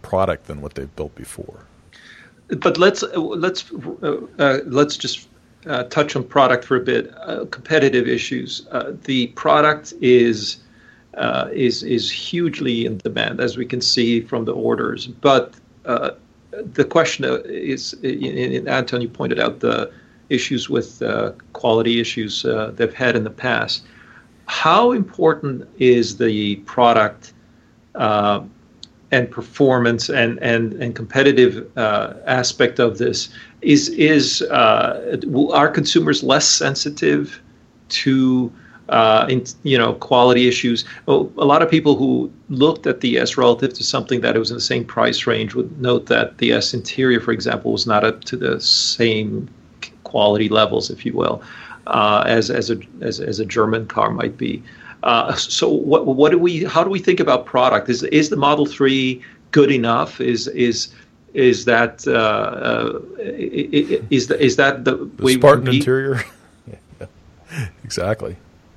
product than what they've built before. But let's let's uh, uh, let's just uh, touch on product for a bit. Uh, competitive issues. Uh, the product is uh, is is hugely in demand, as we can see from the orders. But uh, the question is, and Anton, you pointed out the issues with uh, quality issues uh, they've had in the past. How important is the product uh, and performance and and and competitive uh, aspect of this? Is is uh, are consumers less sensitive to uh, in, you know quality issues? Oh, a lot of people who looked at the S relative to something that it was in the same price range would note that the S interior, for example, was not up to the same quality levels, if you will, uh, as as a as, as a German car might be. Uh, so what what do we how do we think about product? Is is the Model three good enough? Is is is that uh, uh, is the, is that the, the way Spartan we interior? Yeah, exactly.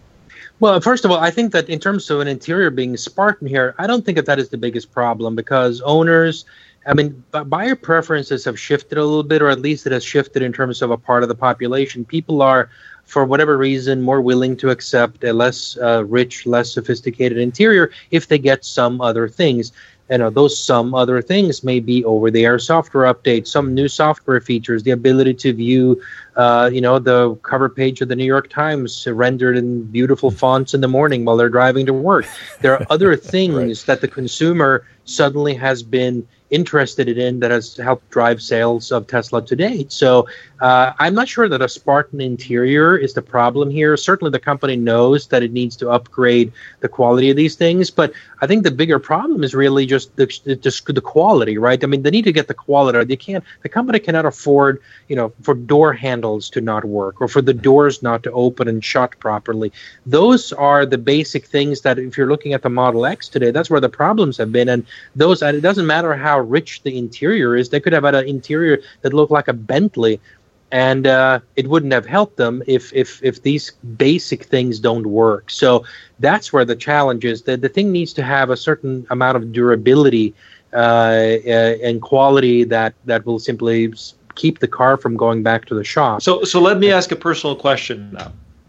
Well, first of all, I think that in terms of an interior being Spartan here, I don't think that that is the biggest problem, because owners, I mean, buyer preferences have shifted a little bit, or at least it has shifted in terms of a part of the population. People are, for whatever reason, more willing to accept a less uh, rich, less sophisticated interior if they get some other things. You know, those some other things may be over-the-air software updates, some new software features, the ability to view, uh, you know, the cover page of the New York Times rendered in beautiful fonts in the morning while they're driving to work. There are other things right. that the consumer suddenly has been interested in that has helped drive sales of Tesla to date. So uh, I'm not sure that a Spartan interior is the problem here. Certainly the company knows that it needs to upgrade the quality of these things, but I think the bigger problem is really just the, just the quality, right? I mean, they need to get the quality. They can't, the company cannot afford, you know, for door handles to not work or for the doors not to open and shut properly. Those are the basic things that if you're looking at the Model X today, that's where the problems have been. And those, and it doesn't matter how rich the interior is. They could have had an interior that looked like a Bentley, and uh, it wouldn't have helped them if if if these basic things don't work. So that's where the challenge is. The, the thing needs to have a certain amount of durability uh, uh, and quality that, that will simply keep the car from going back to the shop. So so let me ask a personal question now.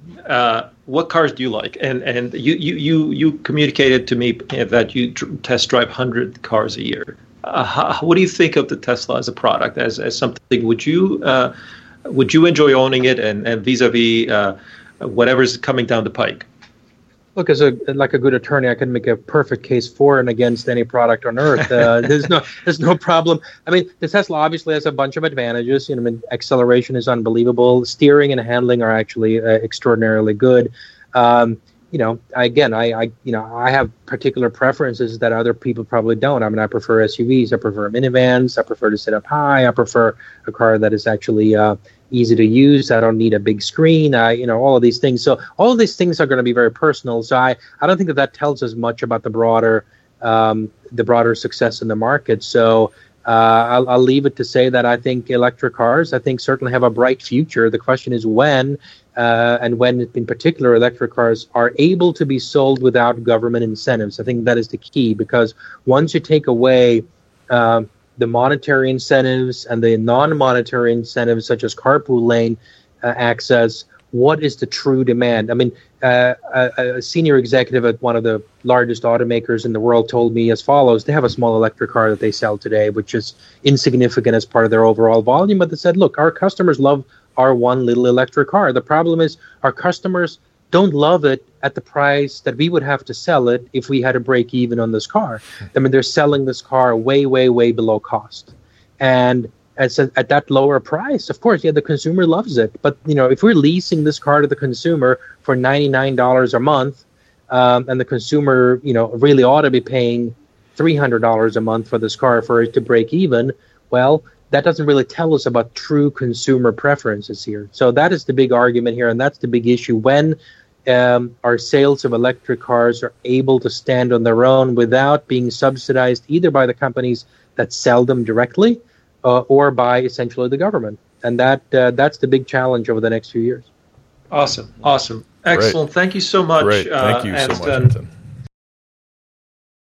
Uh, what cars do you like? And and you you you, you communicated to me that you tr- test drive one hundred cars a year. Uh, how, what do you think of the Tesla as a product, as as something? Would you uh, would you enjoy owning it, and, and vis-a-vis uh, whatever's coming down the pike? Look, as a like a good attorney, I can make a perfect case for and against any product on earth. Uh, there's no there's no problem. I mean, the Tesla obviously has a bunch of advantages. You know, I mean, acceleration is unbelievable. Steering and handling are actually uh, extraordinarily good. Um, You know, again, I, I, you know, I have particular preferences that other people probably don't. I mean, I prefer S U Vs, I prefer minivans, I prefer to sit up high, I prefer a car that is actually uh, easy to use. I don't need a big screen. I, you know, all of these things. So all of these things are going to be very personal. So I, I don't think that that tells us much about the broader, um, the broader success in the market. So uh, I'll, I'll leave it to say that I think electric cars, I think certainly have a bright future. The question is when. Uh, and when, in particular, electric cars are able to be sold without government incentives. I think that is the key, because once you take away um, the monetary incentives and the non-monetary incentives, such as carpool lane uh, access, what is the true demand? I mean, uh, a, a senior executive at one of the largest automakers in the world told me as follows. They have a small electric car that they sell today, which is insignificant as part of their overall volume, but they said, look, our customers love our one little electric car. The problem is our customers don't love it at the price that we would have to sell it if we had to break even on this car. I mean, they're selling this car way, way, way below cost. And as a, at that lower price, of course, yeah, the consumer loves it. But, you know, if we're leasing this car to the consumer for ninety-nine dollars a month, um, and the consumer, you know, really ought to be paying three hundred dollars a month for this car for it to break even, well, that doesn't really tell us about true consumer preferences here. So that is the big argument here, and that's the big issue. When um, our sales of electric cars are able to stand on their own without being subsidized either by the companies that sell them directly uh, or by essentially the government. And that uh, that's the big challenge over the next few years. Awesome. Awesome. Excellent. Great. Thank you so much. Great. Thank you uh, so much, Anton.